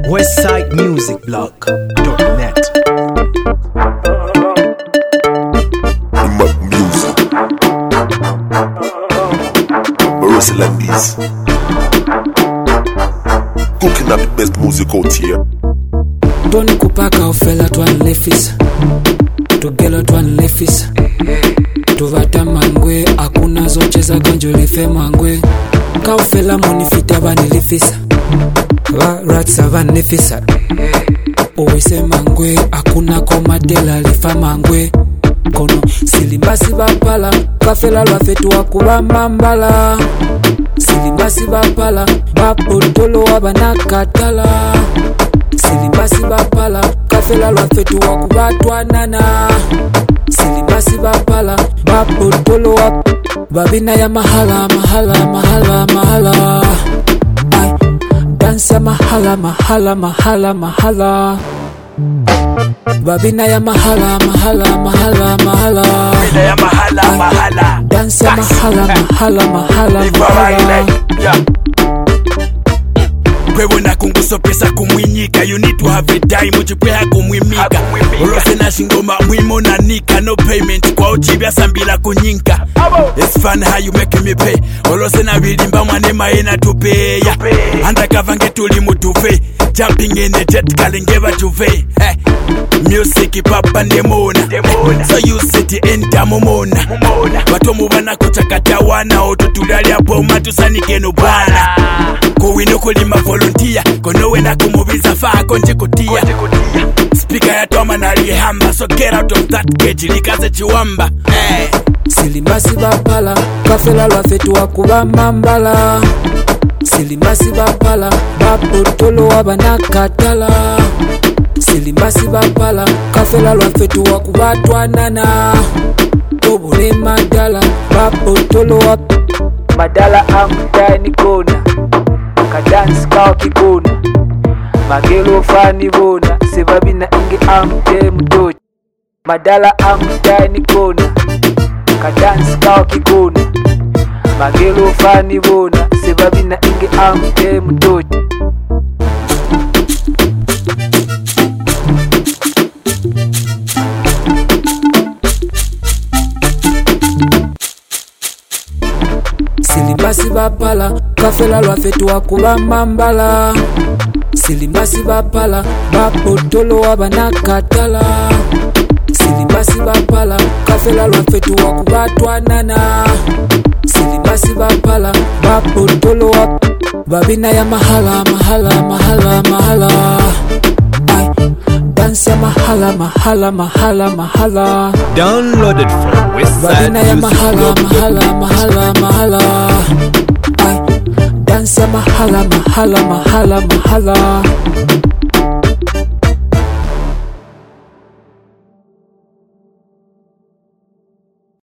westsidemusicblog.net. Music. Marissa Landis. Cooking up the best music out here. Tony kupaka ofela twanlefisa tugelo twanlefisa tuvata mangwe akuna zocheza ganjo life mangwe ka ofela monifita banilifisa va ratsa vanifisa owise mangwe akuna komatela lifa mangwe kono silimbasi bapala kafela lwafetu wakuba mambala silimbasi bapala bapotolo wabanakatala silimbasi bapala kafela lwafetu wakubatwanana silimbasi bapala bapotolo wa babina ya mahala mahala mahala mahala ay dansa mahala mahala mahala mahala babina ya mahala mahala mahala mahala babina ya mahala mahala dansa mahala mahala mahala mahala kwebona kungusopesa kumwinyika. You need to have a time uchipweha kumwimika olose na shingoma mwimo na nika. No payment kwa uchibia sambila kunyinka. It's fun how you make me pay. Olose na vilimba mwanema ena tupeya undercover ngetuli mutuve jumping in the jet kalengeva tuve music papa ndemona so you city enta momona watomu bana kuchakata wana otutulali hapo matusanike no bwana kuwino kulima volunteer konowe na kumubiza faa konje kutia speaker ya toma na lihamba so get out of that cage likaze chiwamba silimbasi bapala kafela lwafetu wakuba mambala silimbasi bapala bapotolo wabanakatala silimbasi bapala kafela lwafetu wakubatwanana obule madala bapotolo wa madala amutani kona kadansi kawa kikona magelo fani bona sebabina inge amute mutochi madala amutani kona kadansi kawa kikona magelo fani bona sebabina inge amute mutochi silimbasi bapala kafela lwafetu wakuba mambala silimbasi bapala bapotolo wabanakatala silimbasi bapala kafela lwafetu wakubatwanana silimbasi bapala bapotolo wa babina ya mahala mahala mahala mahala ay dansa mahala mahala mahala mahala Downloaded from babina ya mahala mahala mahala mahala ay dansa mahala mahala mahala mahala